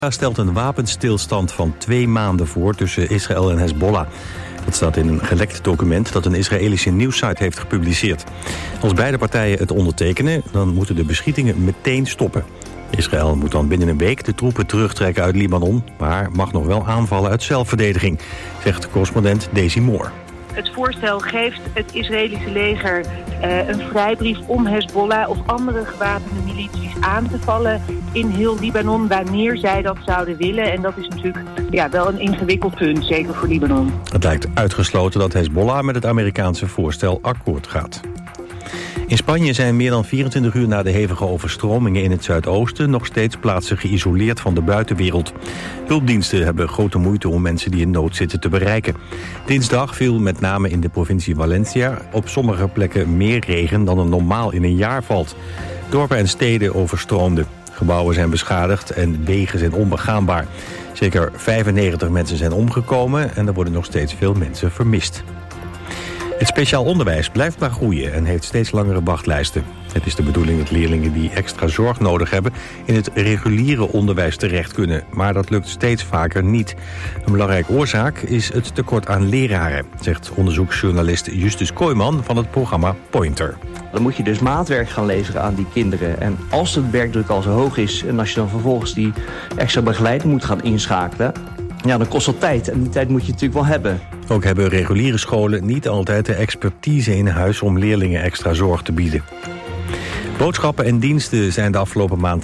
stelt een wapenstilstand van 2 maanden voor tussen Israël en Hezbollah. Dat staat in een gelekt document dat een Israëlische nieuwssite heeft gepubliceerd. Als beide partijen het ondertekenen, dan moeten de beschietingen meteen stoppen. Israël moet dan binnen een week de troepen terugtrekken uit Libanon, maar mag nog wel aanvallen uit zelfverdediging, zegt correspondent Daisy Moore. Het voorstel geeft het Israëlische leger een vrijbrief om Hezbollah of andere gewapende milities aan te vallen in heel Libanon, wanneer zij dat zouden willen. En dat is natuurlijk wel een ingewikkeld punt, zeker voor Libanon. Het lijkt uitgesloten dat Hezbollah met het Amerikaanse voorstel akkoord gaat. In Spanje zijn meer dan 24 uur na de hevige overstromingen in het zuidoosten nog steeds plaatsen geïsoleerd van de buitenwereld. Hulpdiensten hebben grote moeite om mensen die in nood zitten te bereiken. Dinsdag viel met name in de provincie Valencia op sommige plekken meer regen dan er normaal in een jaar valt. Dorpen en steden overstroomden. Gebouwen zijn beschadigd en wegen zijn onbegaanbaar. Zeker 95 mensen zijn omgekomen en er worden nog steeds veel mensen vermist. Het speciaal onderwijs blijft maar groeien en heeft steeds langere wachtlijsten. Het is de bedoeling dat leerlingen die extra zorg nodig hebben in het reguliere onderwijs terecht kunnen. Maar dat lukt steeds vaker niet. Een belangrijke oorzaak is het tekort aan leraren, zegt onderzoeksjournalist Justus Kooijman van het programma Pointer. Dan moet je dus maatwerk gaan leveren aan die kinderen. En als de werkdruk al zo hoog is en als je dan vervolgens die extra begeleiding moet gaan inschakelen, dan kost dat tijd. En die tijd moet je natuurlijk wel hebben. Ook hebben reguliere scholen niet altijd de expertise in huis om leerlingen extra zorg te bieden. Boodschappen en diensten zijn de afgelopen maand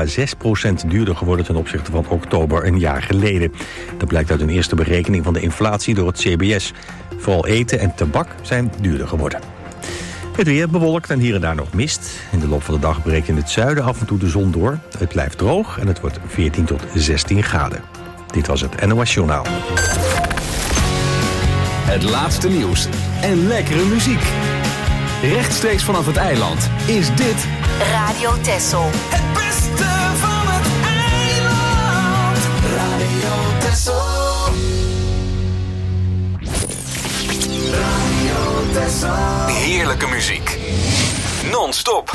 3,6% duurder geworden ten opzichte van oktober een jaar geleden. Dat blijkt uit een eerste berekening van de inflatie door het CBS. Vooral eten en tabak zijn duurder geworden. Het weer bewolkt en hier en daar nog mist. In de loop van de dag breekt in het zuiden af en toe de zon door. Het blijft droog en het wordt 14 tot 16 graden. Dit was het NOS Journaal. Het laatste nieuws en lekkere muziek. Rechtstreeks vanaf het eiland is dit Radio Texel. Het beste van het eiland. Radio Texel. Radio Texel. heerlijke muziek. Non-stop.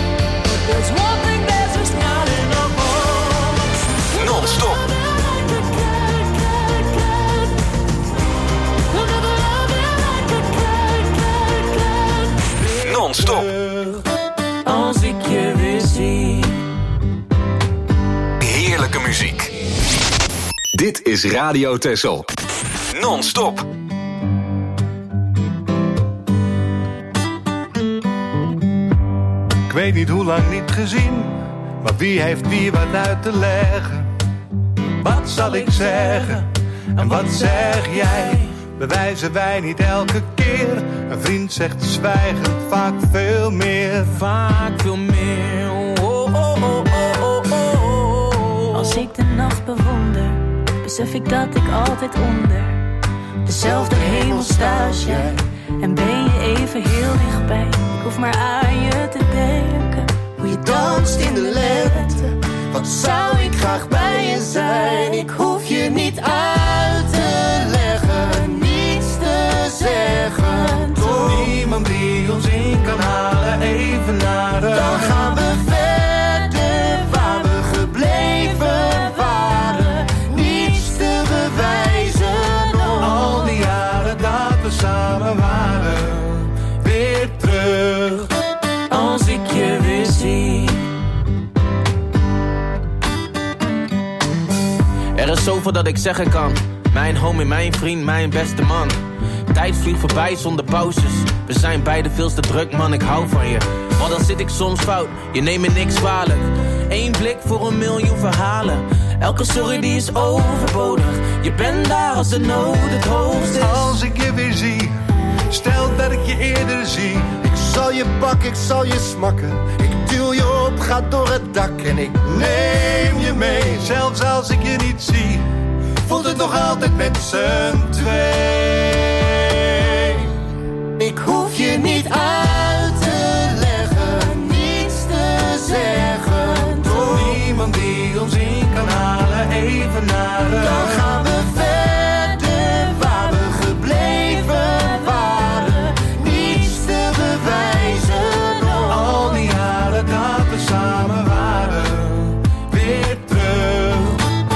Non-stop. Non-stop. Als ik je weer zie. Heerlijke muziek. Dit is Radio Texel. Non-stop. Ik weet niet hoe lang niet gezien, maar wie heeft wie wat uit te leggen? Wat zal ik zeggen en wat zeg jij? Bewijzen wij niet elke keer? Een vriend zegt zwijgend vaak veel meer. Vaak veel meer. Oh, oh, oh, oh, oh, oh. Als ik de nacht bewonder, besef ik dat ik altijd onder dezelfde hemel sta als jij. En ben je even heel dichtbij. Ik hoef maar aan je te denken. Hoe je danst in de lente. Wat zou ik graag bij je zijn. Ik hoef je niet uit te leggen. Niets te zeggen. Toch niemand die ons in kan halen. Even naar de... Dan gaan we verder waar we gebleven waren. Niets te bewijzen nog. Al die jaren dat we samen waren. Weer terug. Als ik je weer zie. Er is zoveel dat ik zeggen kan. Mijn homie, mijn vriend, mijn beste man. Tijd vliegt voorbij zonder pauzes. We zijn beide veel te druk, man, ik hou van je. Maar dan zit ik soms fout, je neemt me niks kwalijk. Eén blik voor 1 miljoen verhalen. Elke sorry die is overbodig. Je bent daar als de nood het hoogst is. Als ik je weer zie, stel dat ik je eerder zie. Ik zal je pakken, ik zal je smakken. Ik duw je op, ga door het dak. En ik neem je mee, zelfs als ik je niet zie. Voelt het nog altijd met z'n twee. Ik hoef je niet uit te leggen. Niets te zeggen. Toch niemand die ons in kan halen. Even naar de... Dan gaan we verder waar we gebleven waren. Niets te bewijzen nog. Al die jaren dat we samen waren. Weer terug.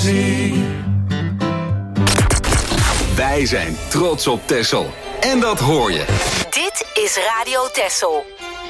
muziek. Wij zijn trots op Texel. En dat hoor je. Dit is Radio Texel.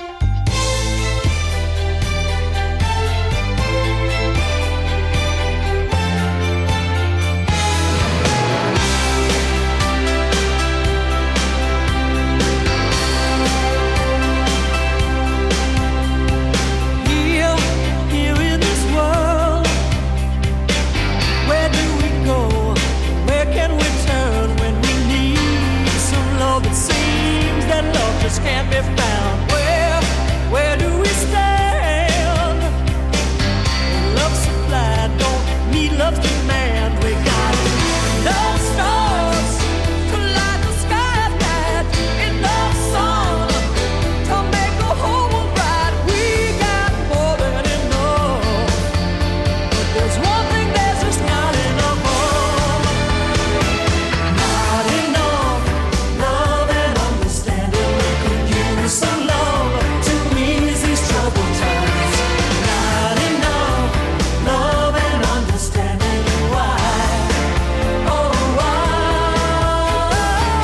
Can't be found. Where do we stand? Love supply don't need love's demand. We got enough stars to light the sky at night, enough sun to make the whole world bright. We got more than enough, but there's one thing that's just not enough of. Not enough love and understanding. Some love to ease these troubled times. Not enough love and understanding. Why? Oh, why?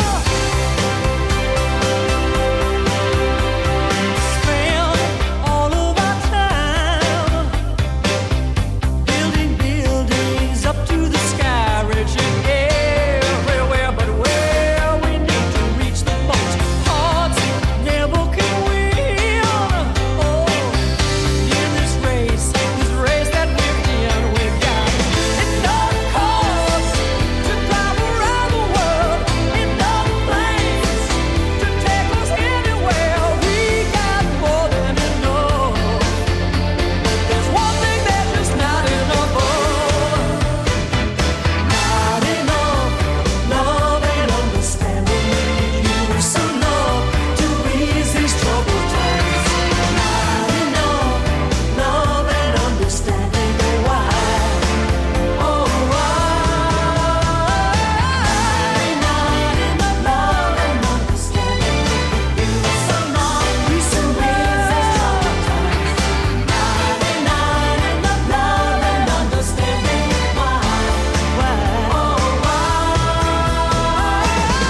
Spend all of our time building buildings up to the sky, reaching everywhere, but where we need to reach the most hearts never can win. Oh, in this race that we're in, we've got enough cars to drive around the world, enough planes to take us anywhere. We got more than enough, but there's one thing that's just not enough of. Not enough love and understanding. Use some love to ease these troubled times. Not enough love and understanding. Why? Oh, why? Not enough love and understanding. Use some love to ease these troubled times. Not enough love and understanding. Why? Oh, why?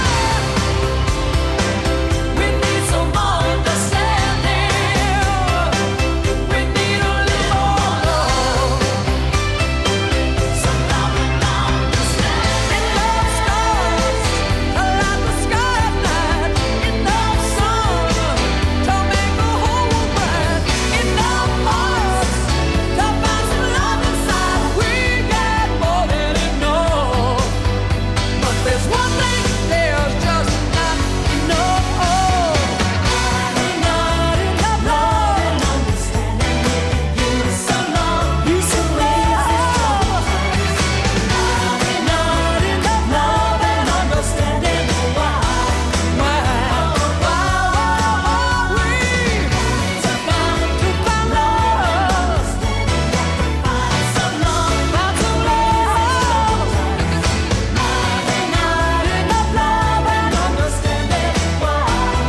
We need some understanding. We need a little more love. Some love and understanding. Enough stars to light the sky at night. Enough sun to make the whole world bright. Enough hearts to find some love inside. We got more than enough, but there's one thing there's just not enough of. Not enough love and understanding. Use some love, use some love. Not enough love and understanding. Why? We to find love, find some love, find some love. Not enough love and understanding. Why?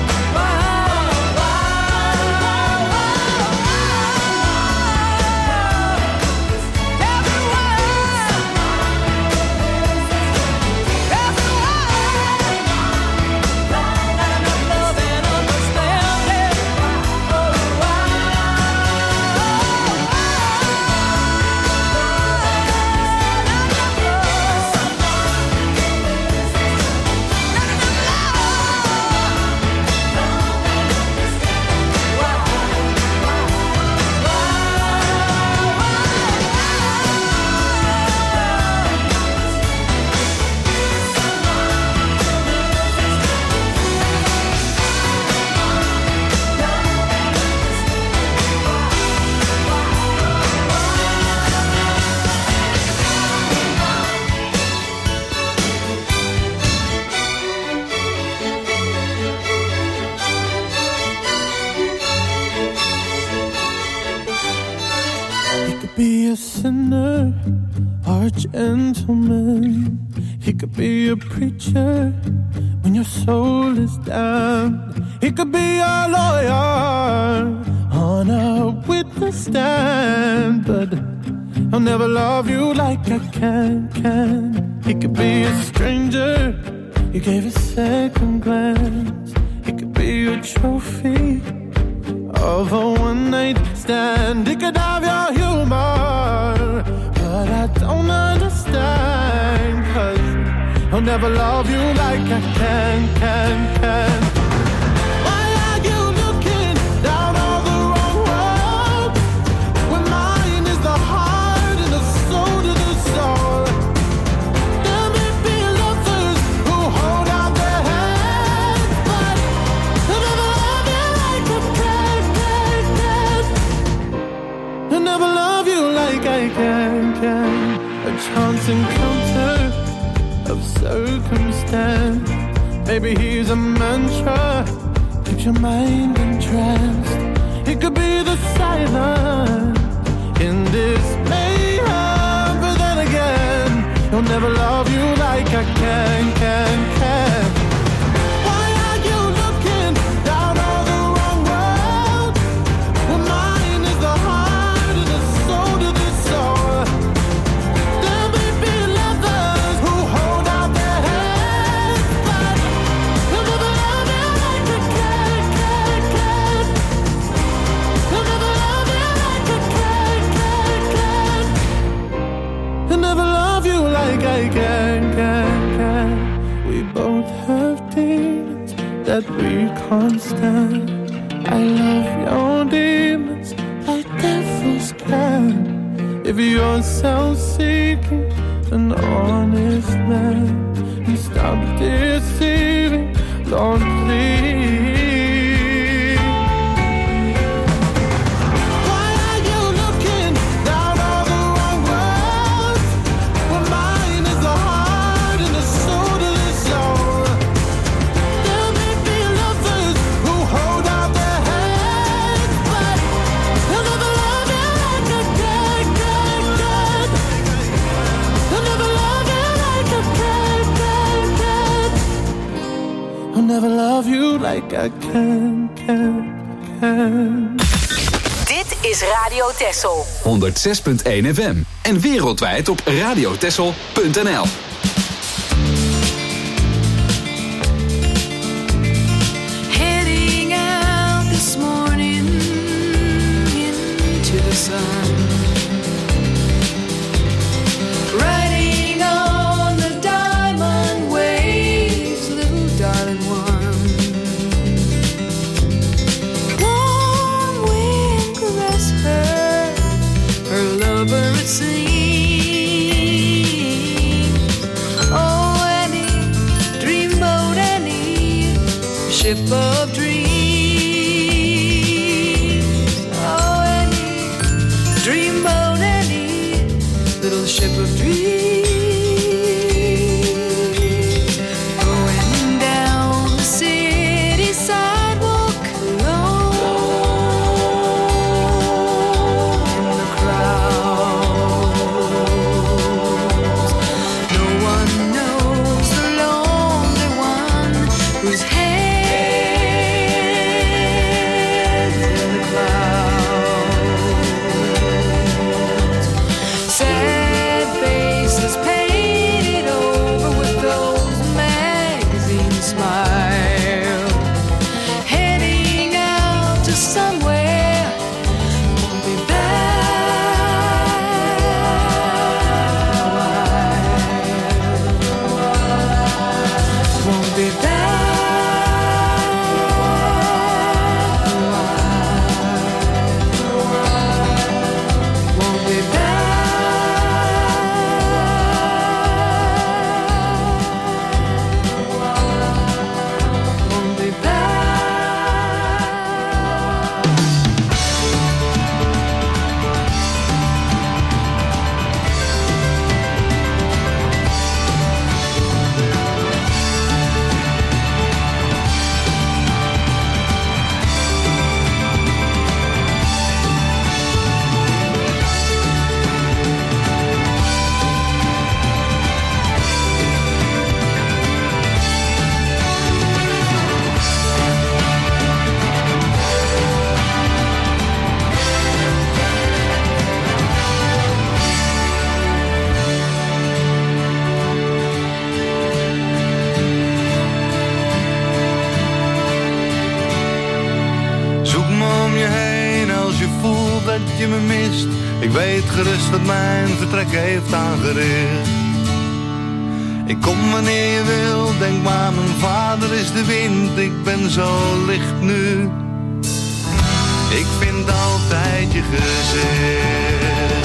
He could be a sinner or a gentleman. He could be a preacher when your soul is down. He could be a lawyer on a witness stand. But I'll never love you like I can. He could be a stranger, you gave a second glance. He could be a trophy of a one-night stand. He could have your humor, but I don't understand. 'Cause I'll never love you like I can. Why are you looking down on the wrong road? When mine is the heart and the soul to the soul. There may be lovers who hold out their hands, but I'll never love you like I can. I'll never love you like I can. A chance encounter of circumstance. Maybe he's a mantra, keeps your mind entranced. It could be the silence in this mayhem, but then again, he'll never love you like I can. Why are you looking down on the wrong road? When mine is the heart and the soul to the soul. There may be lovers who hold out their hands, but they'll never love you like I can. They'll never love you like I can. They'll never love you like I can. We both have demons that we can't stand. I love your demons like devils can. If you're self-seeking, an honest man, and stop deceiving, Lord, please. Why are you looking down on the wrong road? When mine is the heart and the soul to the soul. There may be lovers who hold out their hands, but they'll never love you like I can. They'll never love you like I can. I'll never love you like I can. Dit is Radio Texel. 106.1 FM. En wereldwijd op radiotexel.nl. Heading out this morning into the sun, riding on the diamond waves, little darling one. Warm wind caress her lover it seems. dat je me mist. Ik weet gerust wat mijn vertrek heeft aangericht. Ik kom wanneer je wil, denk maar mijn vader is de wind. Ik ben zo licht nu. Ik vind altijd je gezicht.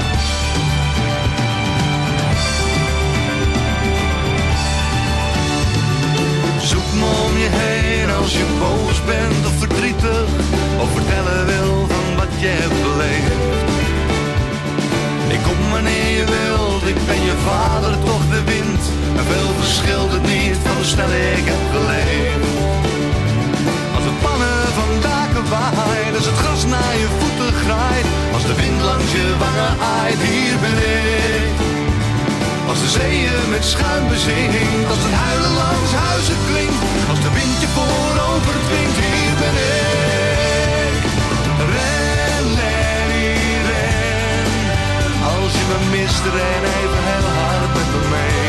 Zoek me om je heen als je boos bent of verdrietig, of vertellen wil van wat je hebt beleefd. Ik kom wanneer je wilt, ik ben je vader, toch de wind. En veel verschilt het niet van hoe snel ik heb geleefd. Als de pannen van daken waait, als het gras naar je voeten graait, als de wind langs je wangen aait, hier ben ik. Als de zeeën met schuim bezinkt, als het huilen langs huizen klinkt, als de wind je voorover dwingt, hier ben ik. Ren, Lenny, ren. Als je me mist, ren even heel hard met me mee.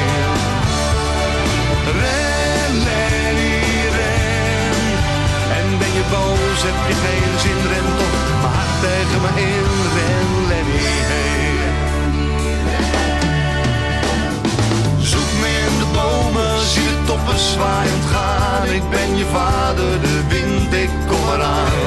Ren, Lenny, ren. En ben je boos, heb je geen zin, ren toch maar hard tegen me in. Ren, Lenny, hey. Zoek me in de bomen, zie de toppen zwaaiend gaan. Ik ben je vader, de wind, ik kom eraan.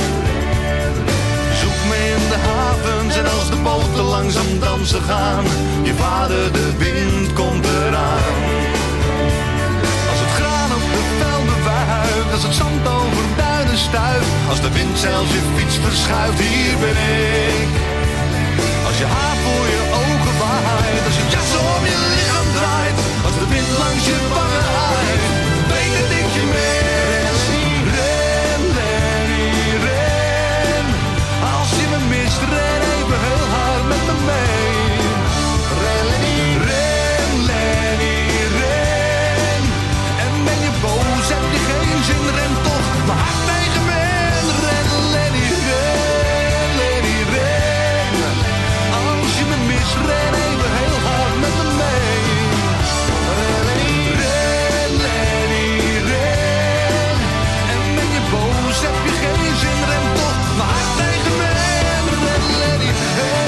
Zoek me in de havens en als de boten langzaam dansen gaan. Je vader, de wind, komt eraan. Als het graan op de velden wuift, als het zand over duinen stuift, als de wind zelfs je fiets verschuift, hier ben ik. Als je haar voor je ogen waait, als je jas om je lichaam draait, als de wind langs je wangen aait, weet dat ik je mee. Ren, Lenny, ren. Als je me mist, ren even heel hard met me mee. Ren, Lenny, ren, Lenny, ren. En ben je boos, heb je geen zin, ren toch maar hard tegen me in. Ren, Lenny, ren, Lenny, ren. Als je me mist, ren even heel hard met me mee. Ren, Lenny, ren. En ben je boos, heb je geen zin, ren toch maar hard tegen me in. Ren, Lenny, hey.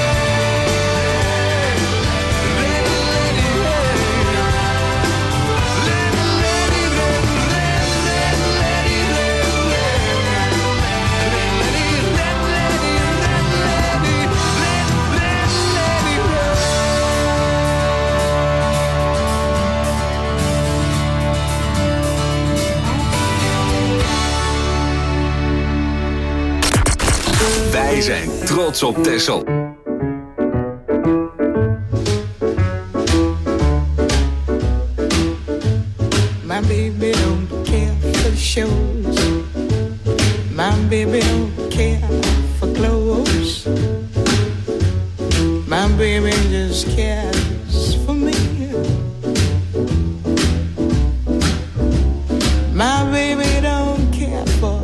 Ren, Lenny, hey. Ren, Lenny, ren, ren, ren, Lenny, ren, ren. Ren, Lenny, ren, Lenny, ren, Lenny, ren, ren, Lenny, ren. Wij zijn trots op Texel. My baby don't care for shows. My baby don't care for clothes. My baby just cares for me. My baby don't care for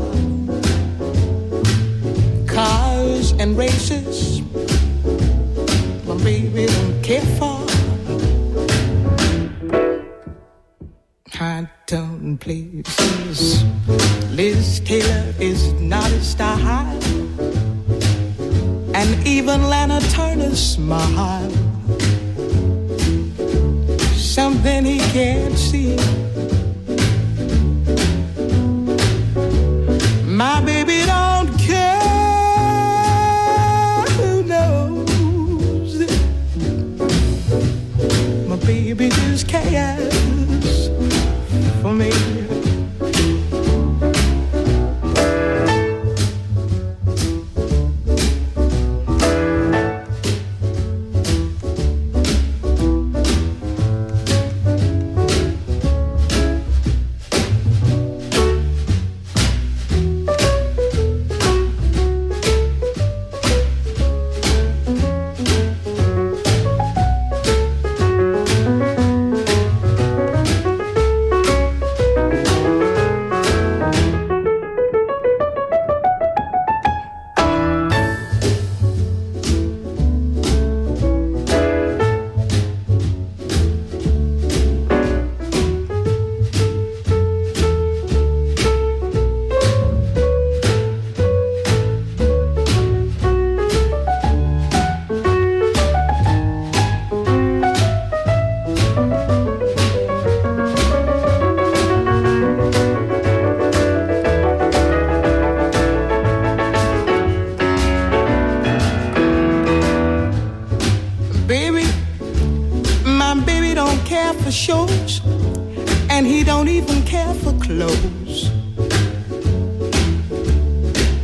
cars and races. My baby don't care for high tone places. Liz Taylor is not a star, and even Lana Turner's smile, something he can't see. My baby don't care who knows it. My baby just cares for me.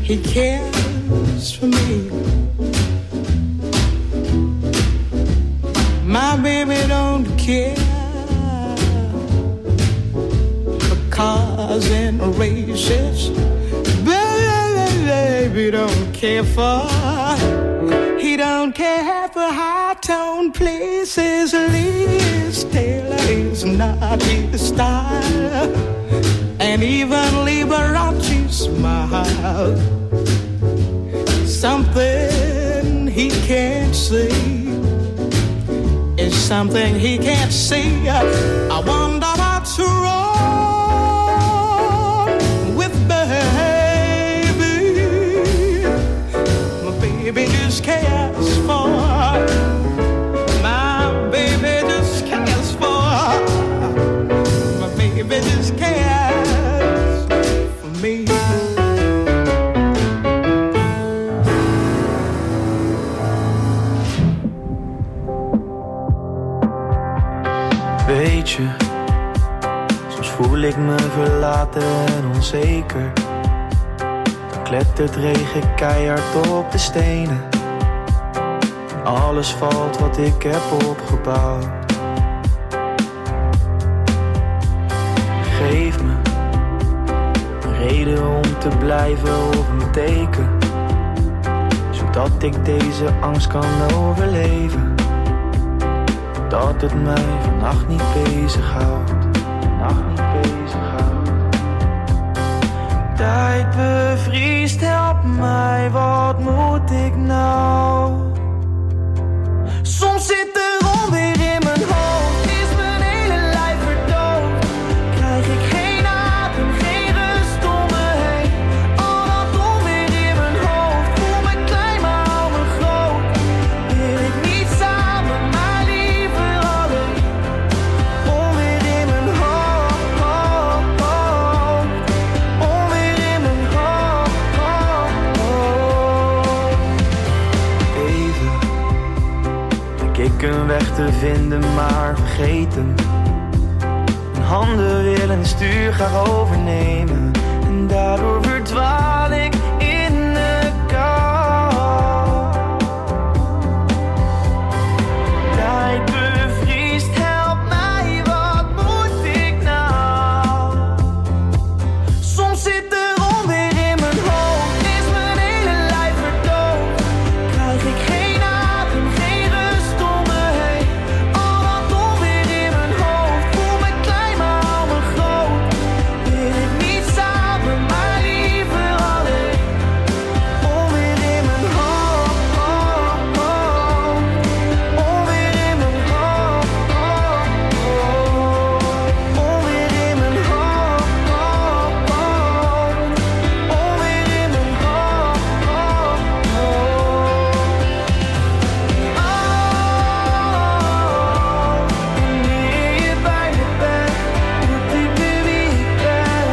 he cares for me. My baby don't care for cars and races. Baby don't care for. He don't care for high-tone places. Liz Taylor is not his style, and even Liberace smile. Something he can't see is something he can't see. I wonder what's wrong with baby. My baby just cares for. My baby just cares for. My baby just cares for me. Weet je, soms voel ik me verlaten en onzeker. Dan klettert regen keihard op de stenen. En alles valt wat ik heb opgebouwd. Geef me een reden om te blijven of een teken, zodat ik deze angst kan overleven. Dat het mij vannacht niet bezighoudt. Tijd bevriest, help mij, wat moet ik nou? Soms zit er onweer in mijn hoofd, is mijn hele lijf verdoofd. Krijg ik geen adem, geen rust om me heen. Al dat onweer in mijn hoofd, voel me klein maar hou me groot. Wil ik niet samen, maar liever alleen. Onweer in mijn hoofd, onweer in mijn hoofd. Even denk ik een weg te vinden, maar vergeet hem. Mijn handen willen het stuur graag overnemen, en daardoor verdwaal ik in de kou. Tijd bevriest, help mij, wat moet ik nou? Soms zit er onweer in mijn hoofd, is mijn hele lijf verdoofd. Krijg ik geen adem, geen rust om me heen. Al dat onweer in mijn hoofd, voel me klein maar hou me groot. Wil ik niet samen, maar liever alleen. Onweer in mijn hoofd, onweer in mijn hoofd, onweer in mijn hoofd, onweer in mijn hoofd. Wanneer je bij me bent, voelt ik weer wie ik ben.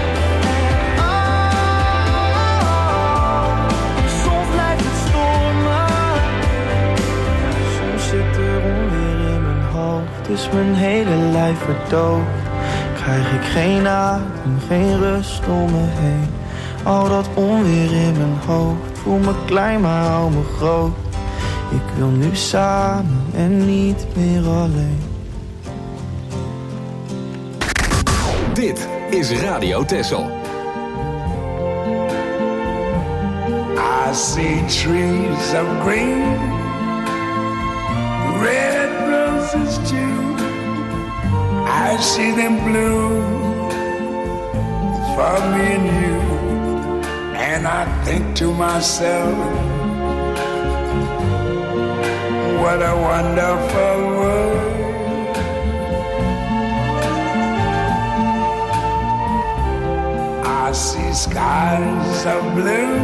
Soms lijkt het stormen, soms zit er onweer in mijn hoofd, is mijn hele lijf verdoofd. Krijg ik geen adem, geen rust om me heen. Al dat onweer in mijn hoofd, voel me klein maar hou me groot. Ik wil nu samen en niet meer alleen. Dit is Radio Texel. I see trees of green, red roses too. I see them bloom for me and you. And I think to myself, what a wonderful world. I see skies of blue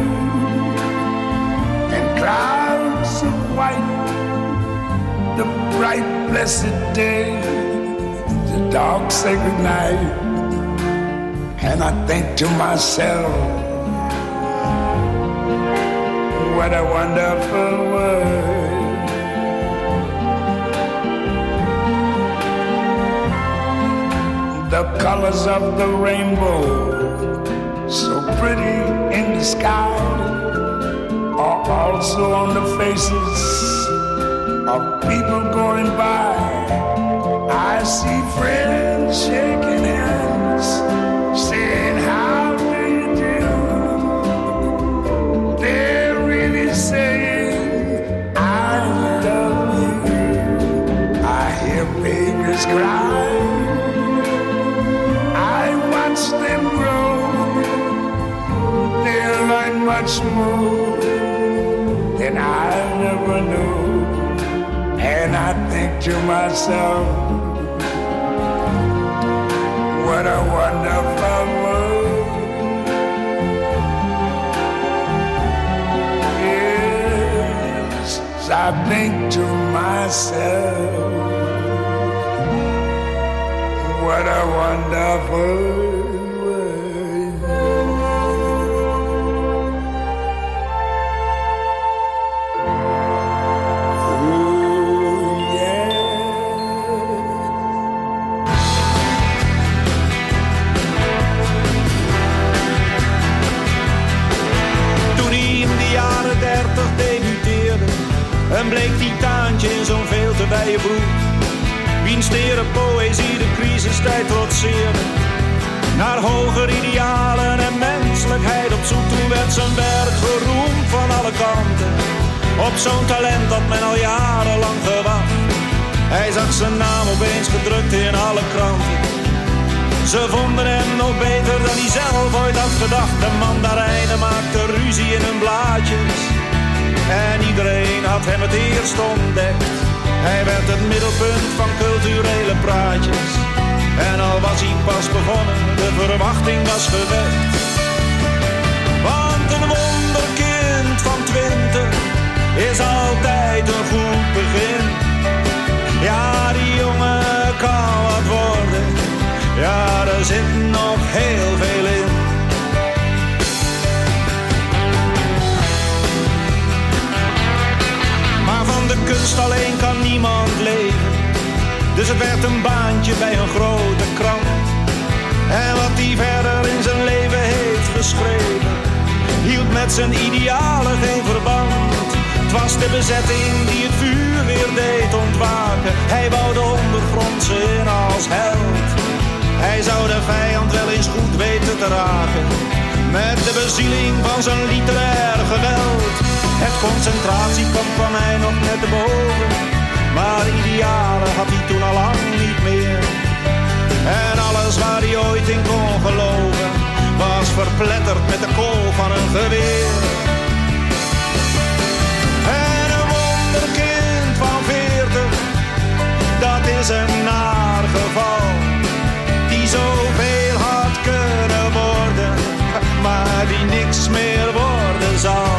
and clouds of white, the bright blessed day, the dark sacred night. And I think to myself, what a wonderful world. The colors of the rainbow, so pretty in the sky are also on the faces of people going by. I see friends shaking hands, saying, how do you do? They're really saying, I love you. I hear babies cry. I watch them grow. They learn much more than I never knew. And I think to myself, what a wonderful world. Yes, I think to myself, what a wonderful world. Een bleek titaantje in zo'n veel te wijde broek. Wiens tere poëzie de crisistijd trotseerde. Naar hoger idealen en menselijkheid op zoek. Toen werd zijn werk geroemd van alle kanten. Op zo'n talent dat men al jarenlang gewacht. Hij zag zijn naam opeens gedrukt in alle kranten. Ze vonden hem nog beter dan hij zelf ooit had gedacht. De mandarijnen maakten ruzie in hun blaadjes. En iedereen had hem het eerst ontdekt. Hij werd het middelpunt van culturele praatjes. En al was hij pas begonnen, de verwachting was gewekt. Want een wonderkind van 20 is altijd een goed begin. Ja, die jongen kan wat worden. Ja, er zit nog heel veel in. Van de kunst alleen kan niemand leven. Dus het werd een baantje bij een grote krant. En wat hij verder in zijn leven heeft geschreven, hield met zijn idealen geen verband. Het was de bezetting die het vuur weer deed ontwaken. Hij wou de ondergrondse in als held. Hij zou de vijand wel eens goed weten te raken. Met de bezieling van zijn literair geweld. Het concentratiekamp kwam hij nog net te boven. Maar idealen had hij toen al lang niet meer. En alles waar hij ooit in kon geloven, was verpletterd met de kool van een geweer. En een wonderkind van 40, dat is een naar geval. Die zoveel had kunnen worden, maar die niks meer worden zal.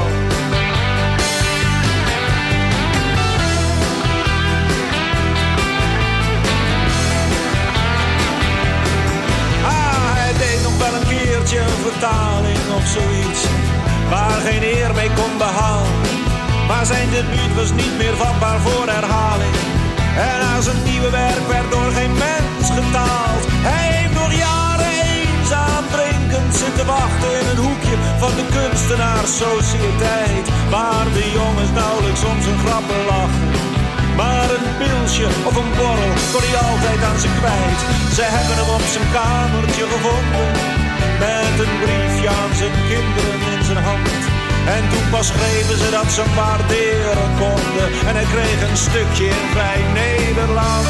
Wel een keertje een vertaling of zoiets, waar geen eer mee kon behalen. Maar zijn debuut was niet meer vatbaar voor herhaling. En aan zijn nieuwe werk werd door geen mens getaald. Hij heeft nog jaren eenzaam drinkend zitten wachten in een hoekje van de kunstenaarssociëteit, waar de jongens nauwelijks om zijn grappen lachen. Maar een pilsje of een borrel kon hij altijd aan ze kwijt. Ze hebben hem op zijn kamertje gevonden, met een briefje aan zijn kinderen in zijn hand. En toen pas schreven ze dat ze hem waarderen konden. En hij kreeg een stukje in Vrij Nederland.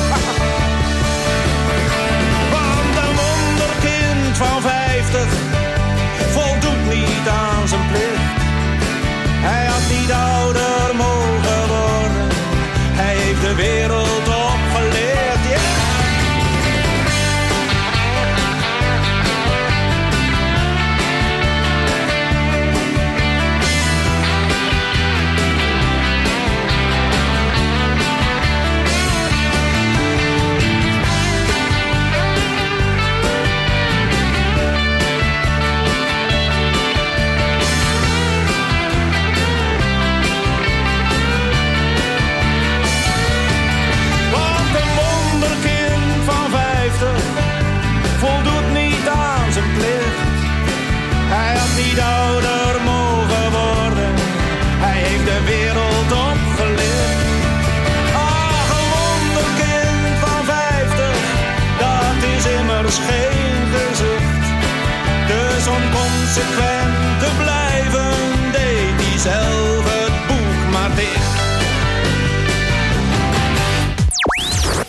Want een wonderkind van 50 voldoet niet aan zijn plicht. Hij had niet ouder mogen worden. Hij heeft de wereld opgeleerd, yeah.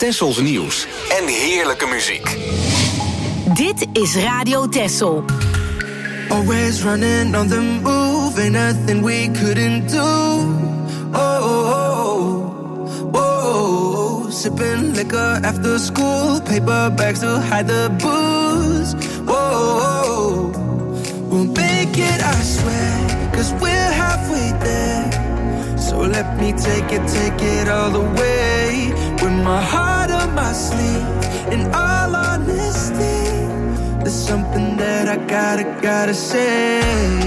Tessels nieuws en heerlijke muziek. Dit is Radio Tessel. Always running on the move, ain't nothing we couldn't do. Oh, sipping liquor after school, paper bags to hide the booze. Whoa, we'll make it, I swear, 'cause we're halfway there. So let me take it all the way. With my heart on my sleeve, in all honesty, there's something that I gotta say.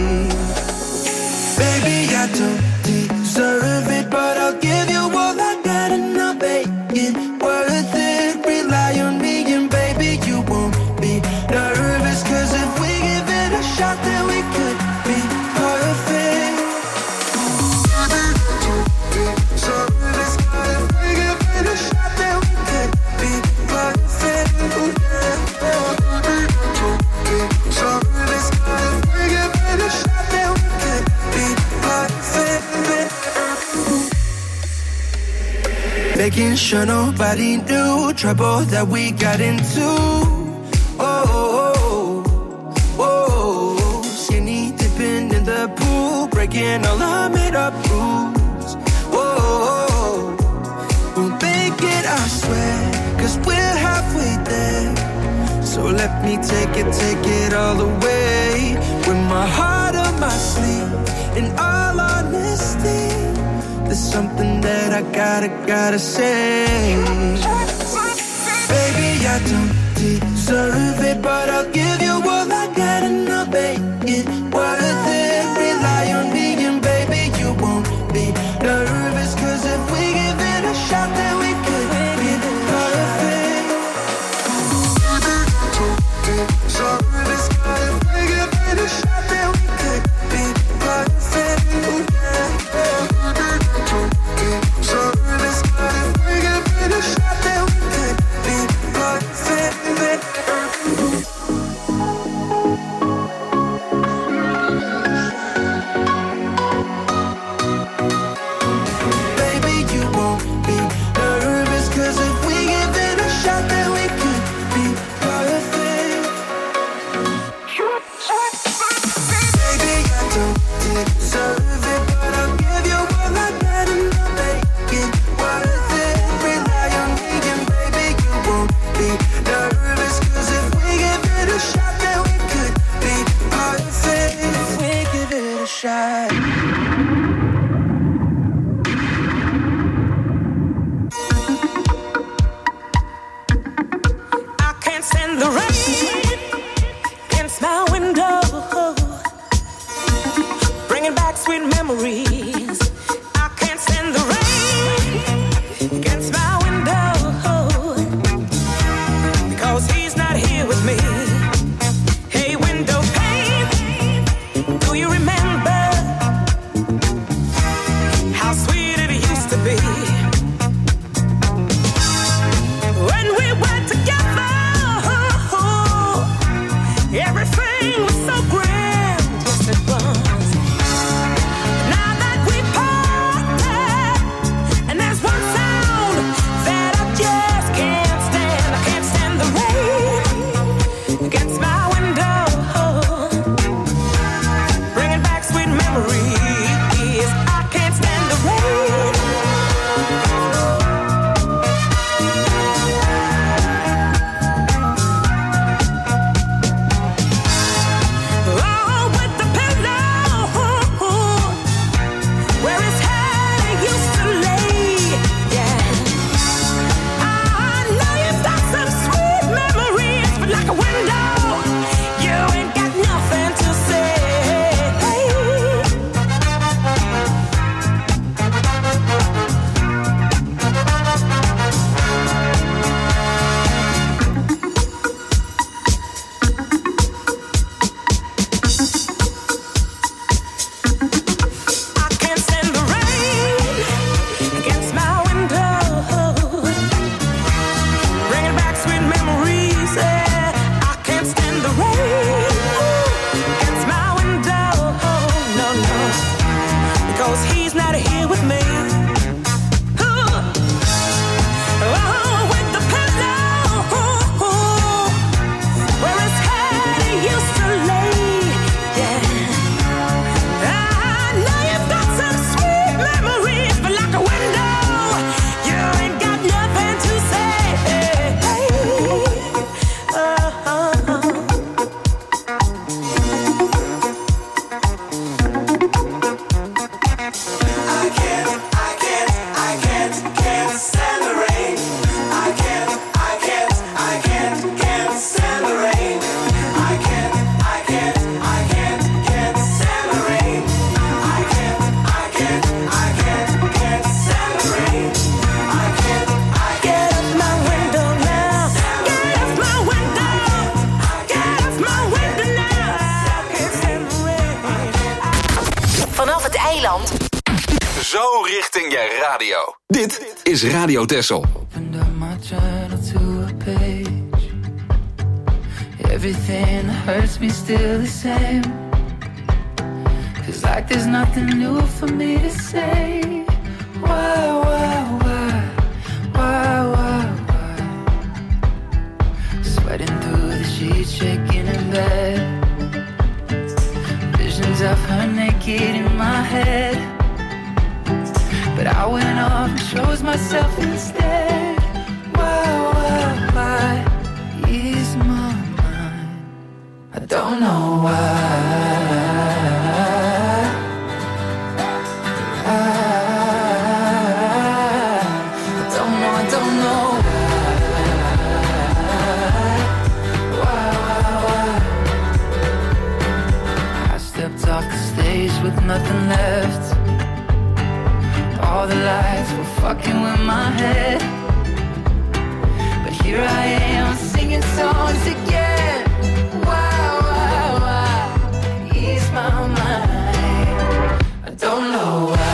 Baby, I don't deserve it, but I'll give you all I got and I'll make it worth it. Rely on me and baby, you won't be nervous, 'cause if we give it a shot, then we could be perfect. Making sure nobody knew trouble that we got into. Oh, skinny dipping in the pool, breaking all our made-up rules. Whoa, we'll make it, I swear, 'cause we're halfway there. So let me take it all the way. With my heart on my sleeve, in all honesty, there's something that I gotta say. Baby, I don't deserve it, but I'll give you all I got and I'll make it worth it. Rely on me and baby, you won't be nervous, 'cause if we give it a shot, then we could be perfect. If we give it a shot, then we could be perfect. He's not here with me. Oh, with eiland. Zo richting je radio. Dit is Radio Texel. Opened up my journal to a page. Everything that hurts me still the same. Feels like there's nothing new for me to say. Why? Sweating through the sheets, shaking in bed. Visions of her naked in my head. But I went off and chose myself instead. Why ease my mind? I don't know why. I don't know why. I stepped off the stage with nothing left. All the lights were fucking with my head. But here I am singing songs again. Why ease my mind? I don't know why.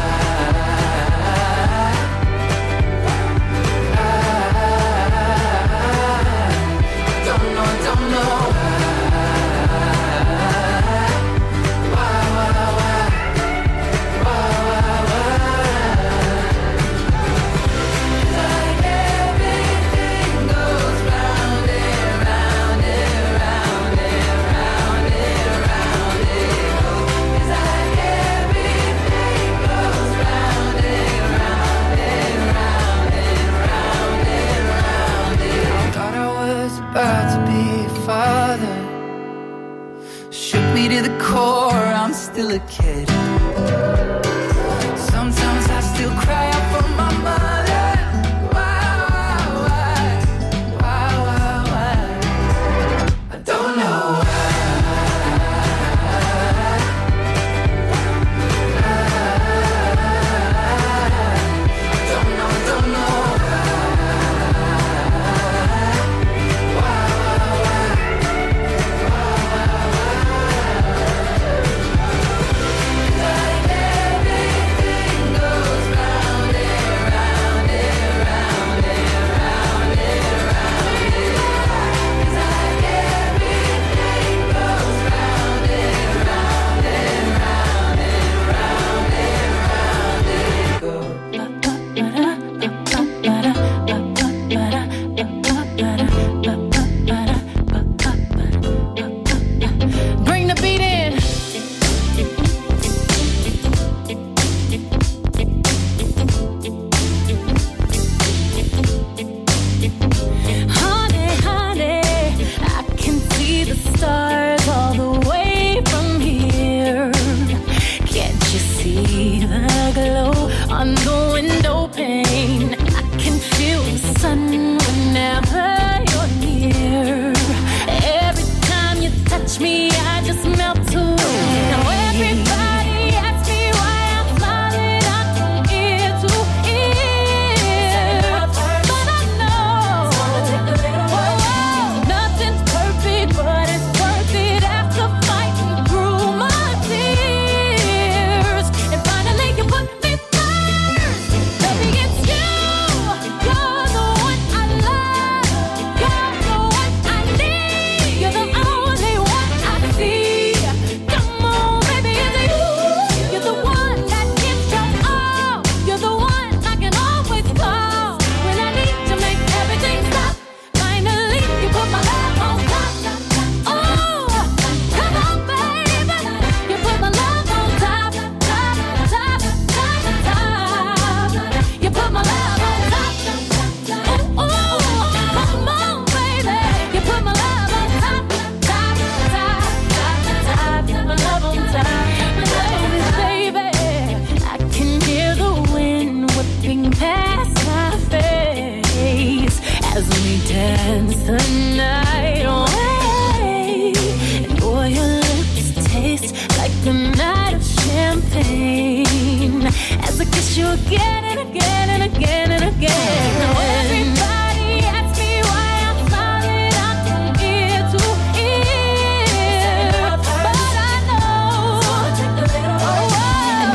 About to be a father. Shook me to the core, I'm still a kid. Sometimes I still cry out for my mother. Why? I don't know why. Don't know. again and again and again and again. Now everybody asks me why I'm smiling out from ear to ear, but I know,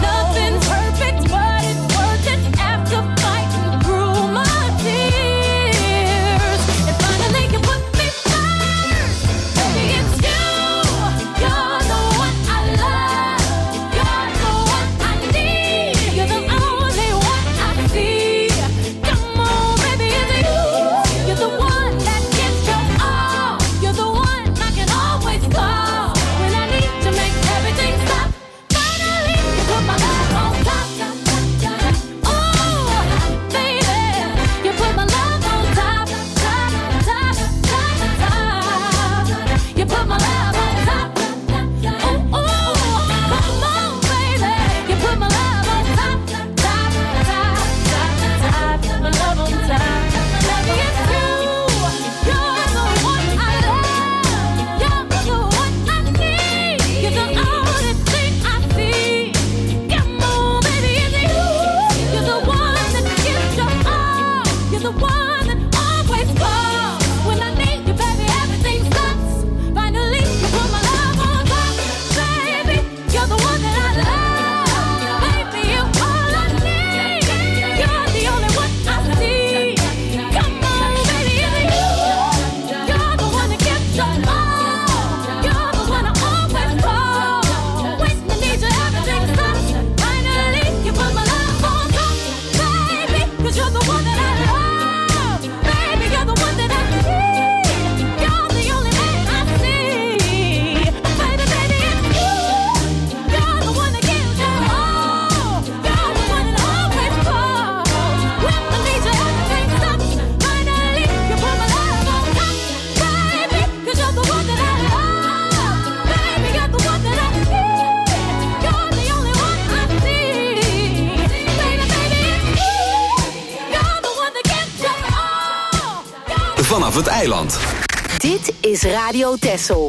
vanaf het eiland. Dit is Radio Texel.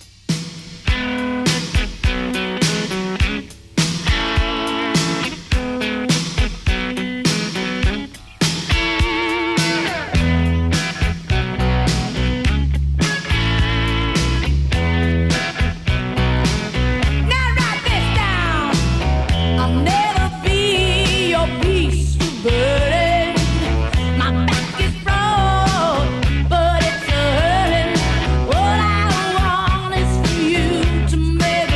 But it's hurting. What I want is for you to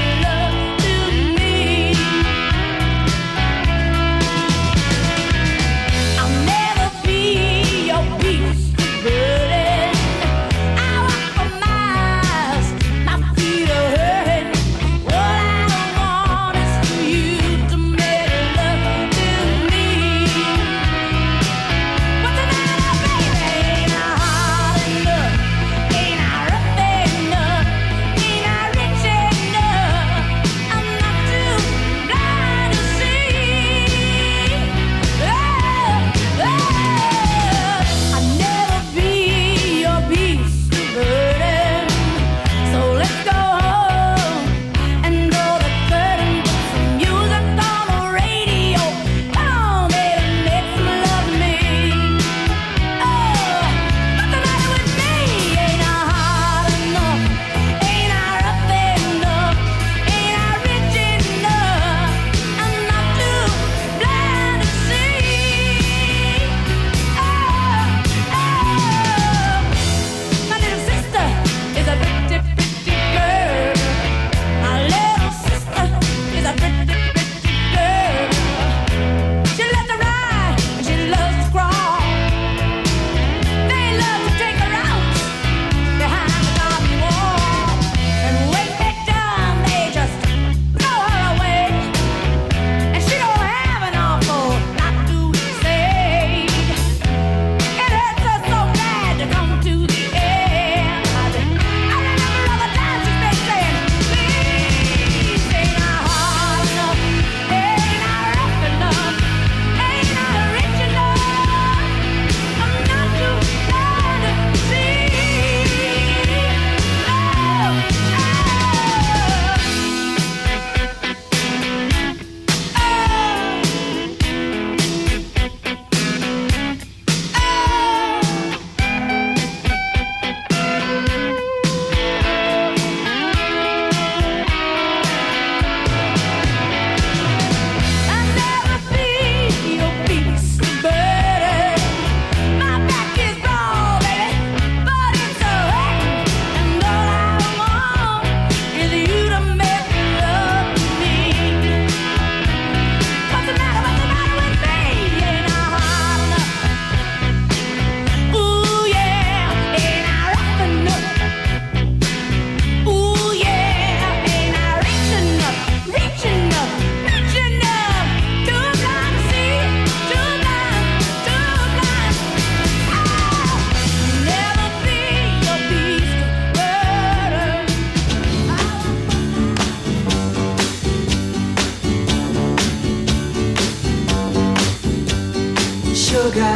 sugar.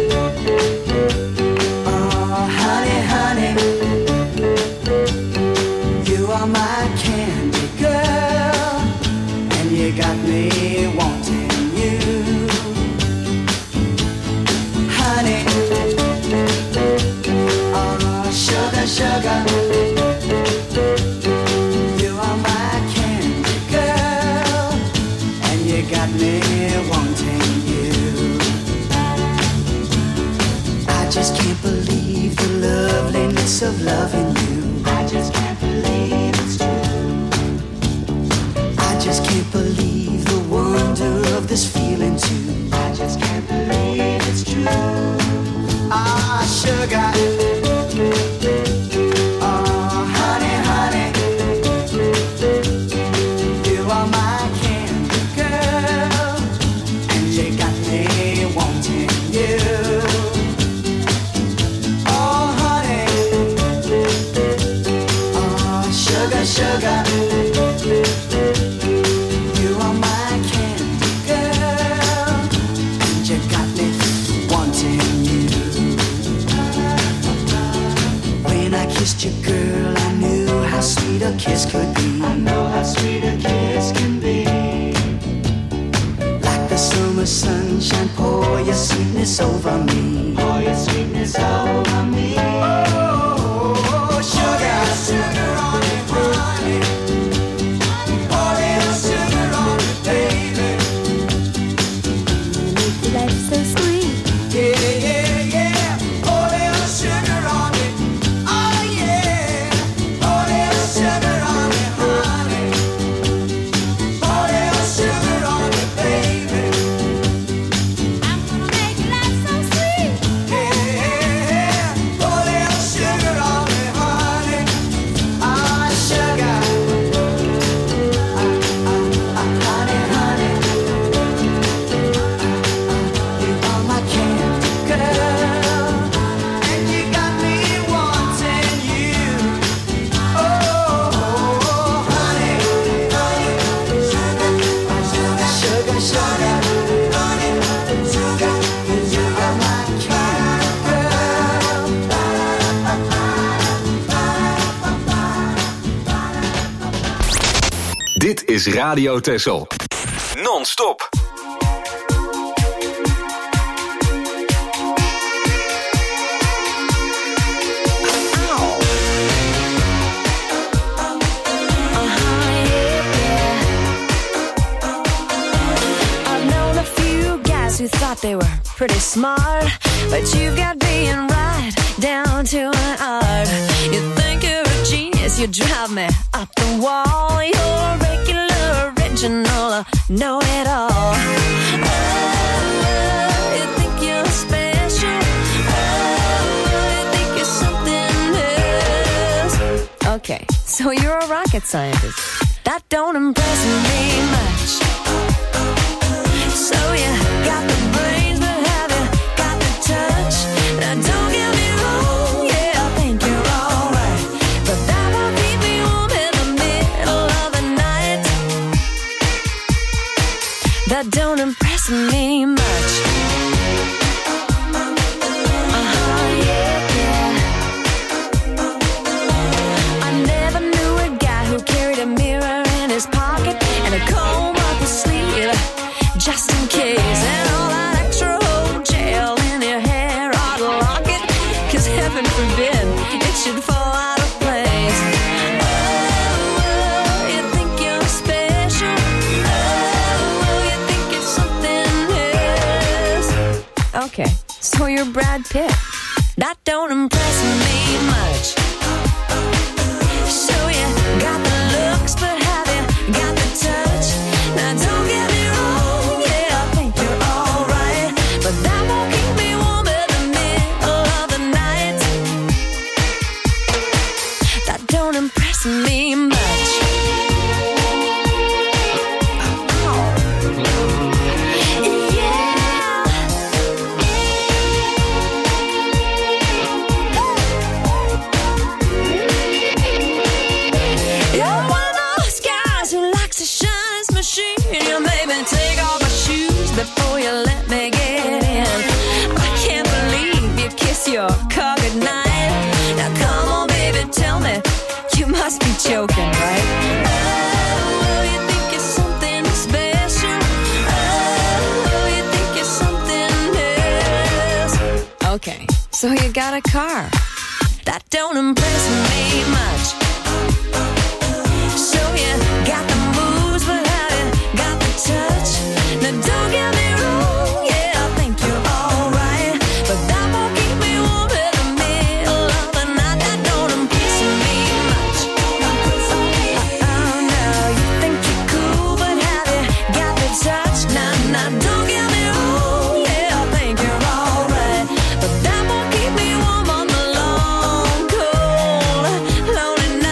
Oh, honey, honey, you are my candy girl, and you got me wanting you. Honey, oh, sugar, sugar, you are my candy girl, and you got me wanting you. I just can't believe the loveliness of loving you. I just can't believe it's true. I just can't believe the wonder of this feeling too. I just can't believe it's true. Ah, sugar. Oh, honey, honey, you are my candy girl, and you got me wanting you. Sugar, you are my candy girl, sunshine, pour your sweetness over me. Pour your sweetness over me. Oh, sugar, sugar on it, honey. Pour a little sugar on it, baby. Make your life so sweet. Yeah, yeah, yeah. Pour a little sugar on it. Oh, yeah. Pour a little sugar on it, honey. Pour a little sugar on it, baby. I'm gonna make your life so sweet. Yeah, pour a little sugar on it, honey. Ah, sugar. Honey, honey. You are my candy girl, and you got me wanting you. Oh, honey, honey, sugar, sugar, sugar, honey, sugar. You are my candy girl. Dit is Radio Texel. Non-stop. I've known a few guys who thought they were pretty smart, but you've got being right down to an art. You think you're a genius, you drive me up the wall. You're regular, original, know-it-all. Oh, you think you're special. Oh, you think you're something else. Okay, so you're a rocket scientist. That don't impress me much. So you got the brains, but have you got the touch? Now don't get me wrong, yeah, I think you're alright, but that won't keep me warm in the middle of the night. That don't impress me much. Yeah, yeah. I never knew a guy who carried a mirror in his pocket and a comb up his sleeve, just in case, and all that extra old gel in your hair ought to lock it, 'cause heaven forbid it should fall out of place. Oh, you think you're special. Oh, you think you're something else. Okay, so you're Brad Pitt. That don't impress me much. So you got the looks, but have you got the touch? Now don't get me wrong, yeah, I think you're alright, but that won't keep me warm in the middle of the night. That don't impress me much. You're one of those guys who likes to shine his machine. You made me take off my shoes before you let me get in. I can't believe you kiss your car goodnight. Now come on, baby, tell me, you must be joking, right? Oh, you think you're something special. Oh, you think you're something else. Okay, so you got a car. That don't impress me much. So you got the moves, but have you got the touch? Now don't get me wrong, yeah, I think you're alright, but that won't keep me warm in the middle of the night. That don't impress me much. Oh no, you think you're cool, but have you got the touch? Now don't get me wrong, yeah, I think you're alright, but that won't keep me warm on the long, cold, lonely night.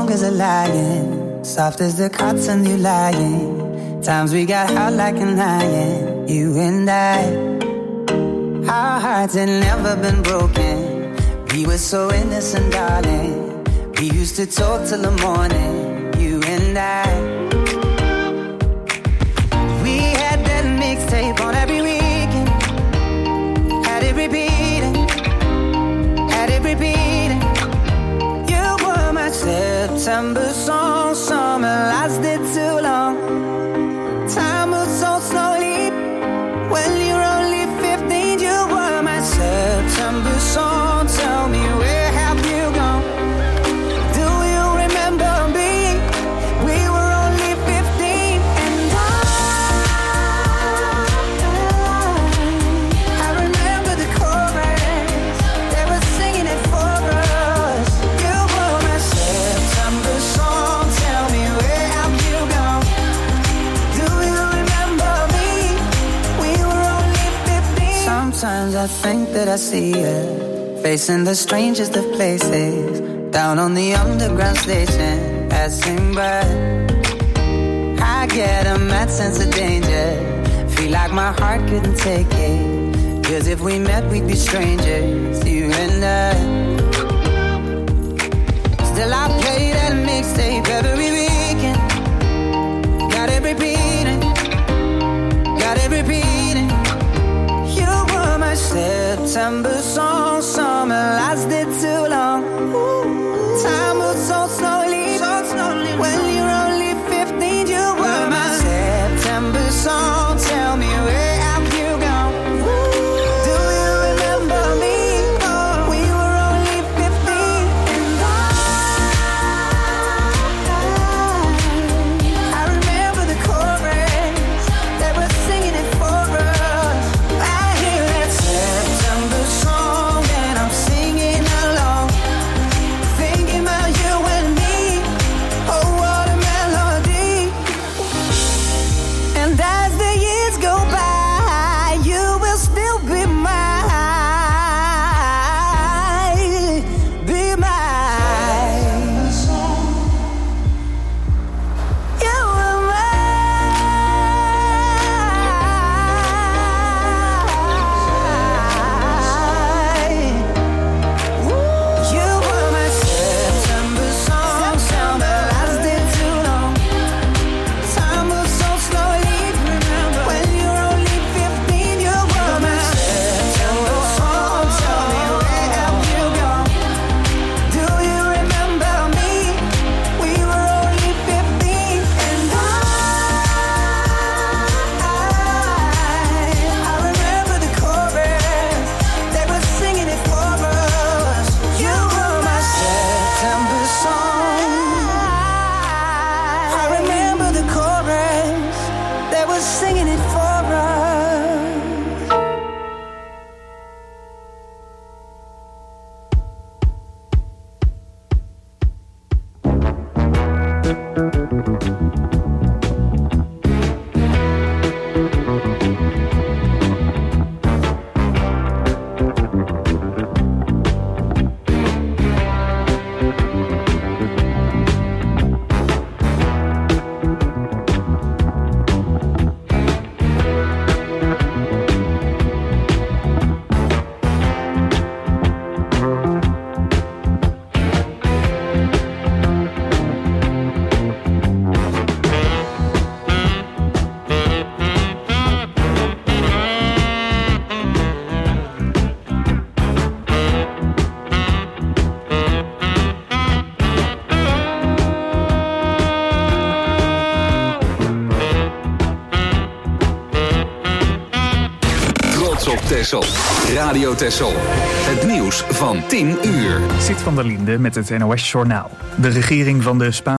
strong as a lion, soft as the cotton you lying. Times we got hot like an iron, you and I. Our hearts had never been broken. We were so innocent, darling. We used to talk till the morning, you and I. We had that mixtape on every weekend. Had it repeating, had it repeating. You were my September song. Summer lasted too long. Time moves so slowly when you're only 15. You were my September song. Tell me, where have you gone? Do you remember me? We were only 15, and I remember the chorus. They were singing it for us. You were my September song. Tell me, where have you gone? Do you remember me? We were only 15. Sometimes I think that I see you facing the strangest of places, down on the underground station, passing by. I get a mad sense of danger, feel like my heart couldn't take it, 'cause if we met we'd be strangers, you and I. Still I play that mixtape every weekend. Got it repeating, got it repeating. You were my September song. Summer lasted too long. Time moves so slowly, when you're only 15. You were my September song. Tell me, where have you gone? Do you remember me? We were only 15, and I remember the chorus. They were singing it for us. I hear that September song, and I'm singing along, thinking about you and me. Oh, what a melody. And as the years go by, you will still be mine, be mine. You were mine. You were my September song. Summer lasted too long. Time moves so slowly when you're only 15. You were my September song. Tell me, where have you gone? Do you remember me? We were only 15, and I remember the chorus. They were singing it for us. You were my September song. I remember the chorus. They were singing it for us. Trots op Texel. Radio Texel. Het nieuws van 10 uur. Zit van der Linde met het NOS Journaal. De regering van de Spaanse